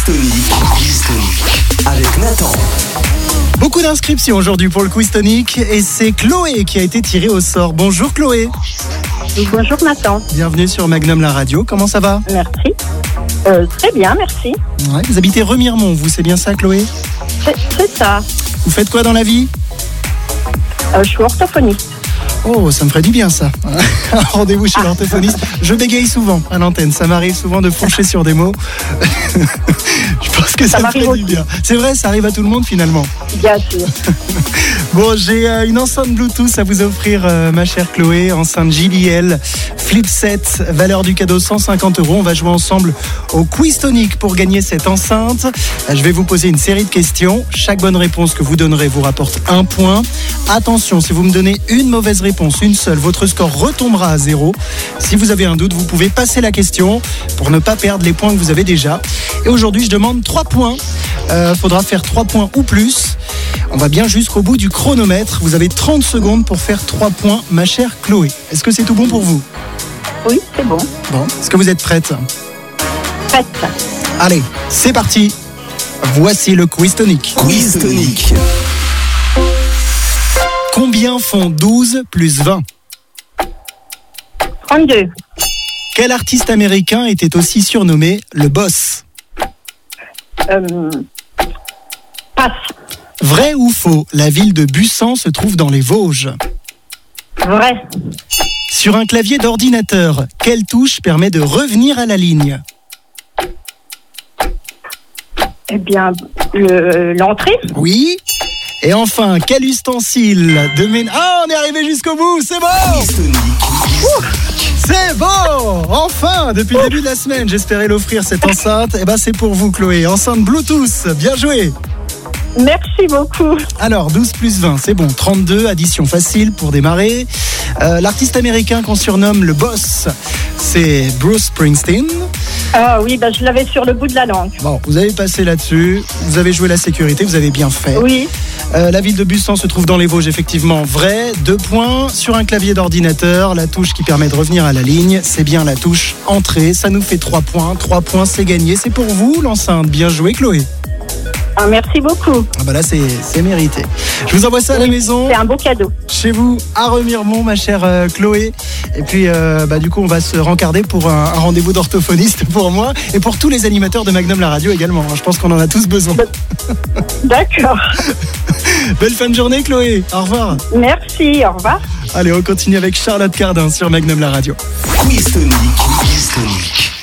Quiz Tonic avec Nathan. Beaucoup d'inscriptions aujourd'hui pour le Quiz Tonic et c'est Chloé qui a été tirée au sort. Bonjour Chloé. Bonjour Nathan. Bienvenue sur Magnum la radio, comment ça va? Merci. Très bien, merci. Ouais, vous habitez Remiremont, vous, c'est bien ça Chloé? C'est ça. Vous faites quoi dans la vie? Je suis orthophoniste. Oh, ça me ferait du bien ça. Un rendez-vous chez l'orthophoniste. Je bégaye souvent à l'antenne, ça m'arrive souvent de fourcher sur des mots. Je pense que ça me ferait du bien. C'est vrai, ça arrive à tout le monde finalement. Bien sûr. Bon, j'ai une enceinte Bluetooth à vous offrir, ma chère Chloé, enceinte JBL Flip 7, valeur du cadeau 150 €. On va jouer ensemble au Quiz Tonic pour gagner cette enceinte. Je vais vous poser une série de questions. Chaque bonne réponse que vous donnerez vous rapporte 1 point. Attention, si vous me donnez une mauvaise réponse, une seule, votre score retombera à 0. Si vous avez un doute, vous pouvez passer la question pour ne pas perdre les points que vous avez déjà. Et aujourd'hui, je demande 3 points. Faudra faire 3 points ou plus. On va bien jusqu'au bout du chronomètre. Vous avez 30 secondes pour faire 3 points, ma chère Chloé. Est-ce que c'est tout bon pour vous? Oui, c'est bon. Bon, est-ce que vous êtes prête? Prête. Allez, c'est parti. Voici le Quiz Tonic. Quiz Tonic. Combien font 12 plus 20? 32. Quel artiste américain était aussi surnommé le boss? Passe. Vrai ou faux, la ville de Bussan se trouve dans les Vosges? Vrai. Sur un clavier d'ordinateur, quelle touche permet de revenir à la ligne? Eh bien, l'entrée. Oui. Et enfin, quel ustensile de ménage... Ah, on est arrivé jusqu'au bout, c'est bon! Quiz Tonic. C'est bon! Enfin, depuis le début de la semaine, j'espérais l'offrir cette enceinte. Eh ben, c'est pour vous, Chloé. Enceinte Bluetooth, bien joué! Merci beaucoup. Alors, 12 plus 20, c'est bon. 32, addition facile pour démarrer. L'artiste américain qu'on surnomme le boss, c'est Bruce Springsteen. Ah oui, je l'avais sur le bout de la langue. Bon, vous avez passé là-dessus, vous avez joué la sécurité, vous avez bien fait. Oui. La ville de Bussan se trouve dans les Vosges, effectivement, vrai. 2 points. Sur un clavier d'ordinateur, la touche qui permet de revenir à la ligne, c'est bien la touche entrée. Ça nous fait 3 points. 3 points, c'est gagné. C'est pour vous, l'enceinte. Bien joué, Chloé. Ah, merci beaucoup. Ah bah là, c'est mérité. Je vous envoie ça à la maison. C'est un beau cadeau. Chez vous, à Remiremont, ma chère Chloé. Et puis, du coup, on va se rencarder pour un rendez-vous d'orthophoniste pour moi et pour tous les animateurs de Magnum la radio également. Je pense qu'on en a tous besoin. D'accord. Belle fin de journée, Chloé. Au revoir. Merci, au revoir. Allez, on continue avec Charlotte Cardin sur Magnum la radio. Quiz Tonic.